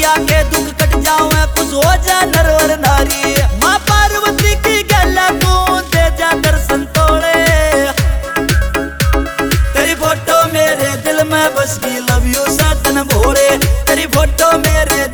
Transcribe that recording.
आके दुख कट जावे खुश हो जा नर और नारी। माँ पार्वती की गला तू दे जा दर्शन तोड़े, तेरी फोटो मेरे दिल में बस की लव यू सतन भोले, तेरी फोटो मेरे